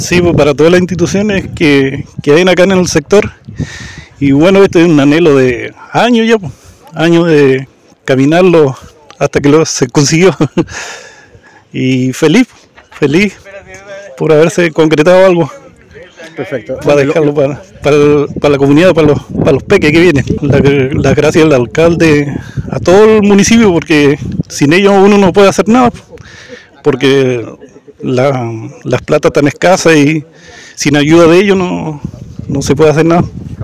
Sí, pues para todas las instituciones que hay acá en el sector. Y bueno, este es un anhelo de años ya, pues, años de caminarlo hasta que se consiguió. Y feliz, feliz por haberse concretado algo Perfecto. para dejarlo para la comunidad, para los peques que vienen. Las gracias al alcalde, a todo el municipio, porque sin ellos uno no puede hacer nada, porque las platas están escasas y sin ayuda de ellos no se puede hacer nada.